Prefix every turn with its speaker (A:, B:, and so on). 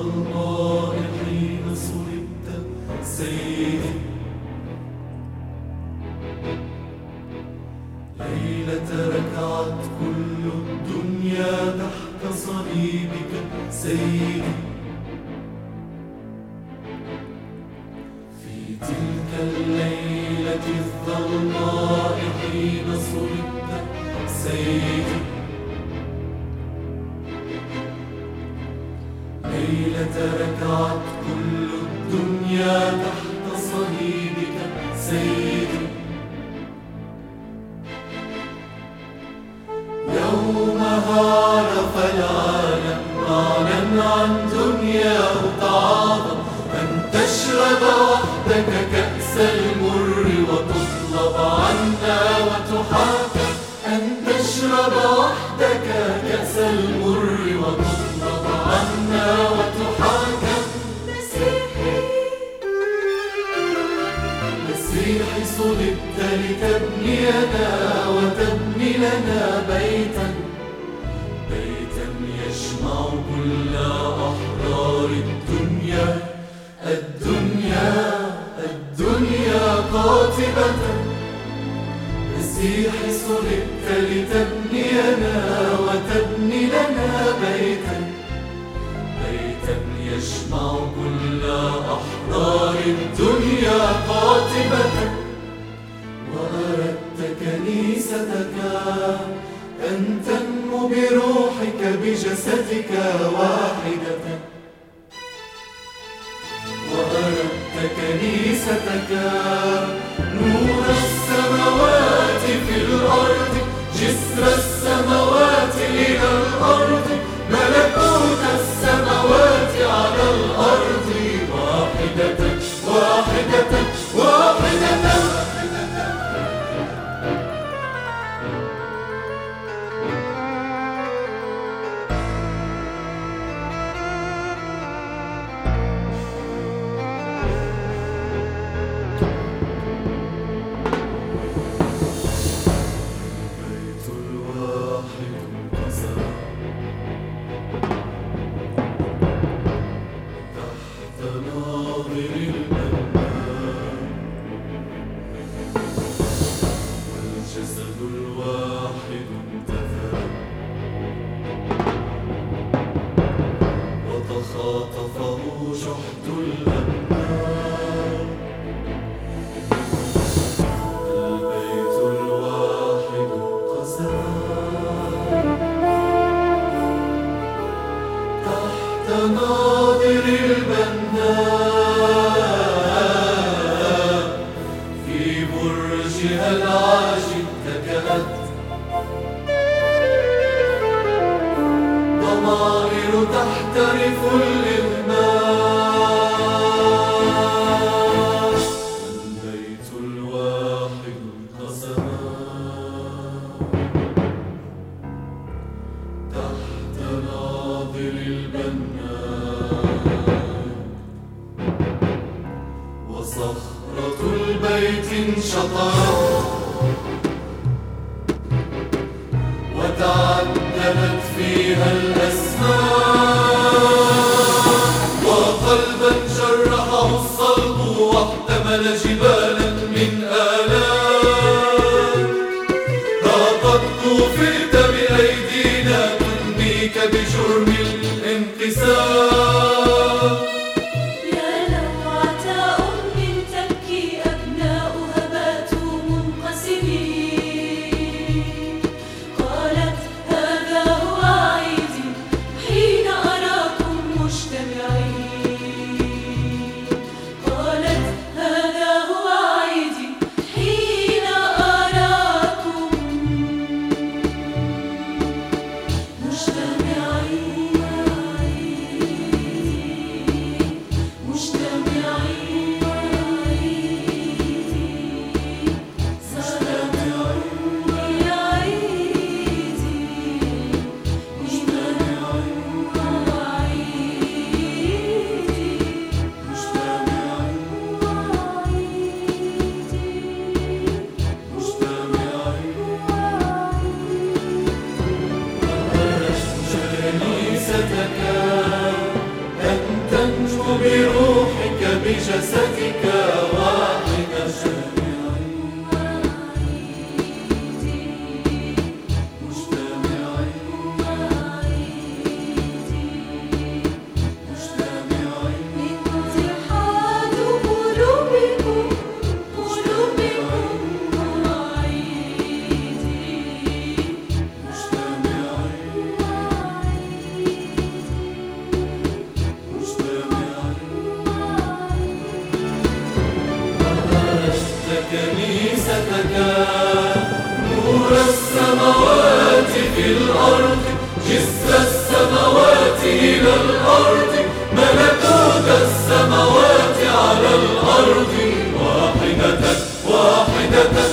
A: الظلماء حين صلبت سيدي. ليلة ركعت كل الدنيا تحت صليبك سيدي. في تلك الليلة الظلماء حين صلبت سيدي. ليلة ركعت كل الدنيا تحت صليبك سيدي. يومها عرف العالم معنى عن دنياه تعاظم، أن تشرب وحدك كأس المر وتطلب عنا وتحاكم. أن تشرب وحدك كأس المر وتطلب عنا وتحاكم. مسيحي صلبت لتبنينا وتبني لنا بيتا، بيتا يجمع كل أحرار الدنيا. الدنيا الدنيا قاطبة. مسيحي صلبت لتبنينا وتبني لنا بيتا، بيتا يجمع كل أحرار الدنيا قاطبة. وأردت كنيستك أن تنمو بروحك بجسدك واحدة. وأردت كنيستك نور السماوات في الأرض، جسر السماوات إلى الأرض، ملكوت السماوات على الأرض. واحدة واحدة واحدة. البيت الواحد انقسم تحت ناظر المنان، والجسد الواحد انتثر وتخاطفه جحد الأبناء. البيت الواحد انقسم تحت ناظر البناء، في برجها العاجل تكأت ضمائر تحترف الإغماء. البيت الواحد انقسم تحت ناظر البناء، وصخرة البيت انشطرت وتعددت فيها الأسماء. وقلبا جرحه الصلب واحتمل جبالا من آلام. لقد كفئت بأيدينا تنميك بجرم الانقسام.
B: يا لوعة أم تبكي أبناؤها باتوا منقسمين. قالت هذا هو عيدي حين أراكم مجتمعين. قالت هذا هو
A: تنجو بروحك بجسدك واحدة كنيستك نور السماوات في الأرض جسر السماوات إلى الأرض ملكوت السماوات على الأرض واحدة واحدة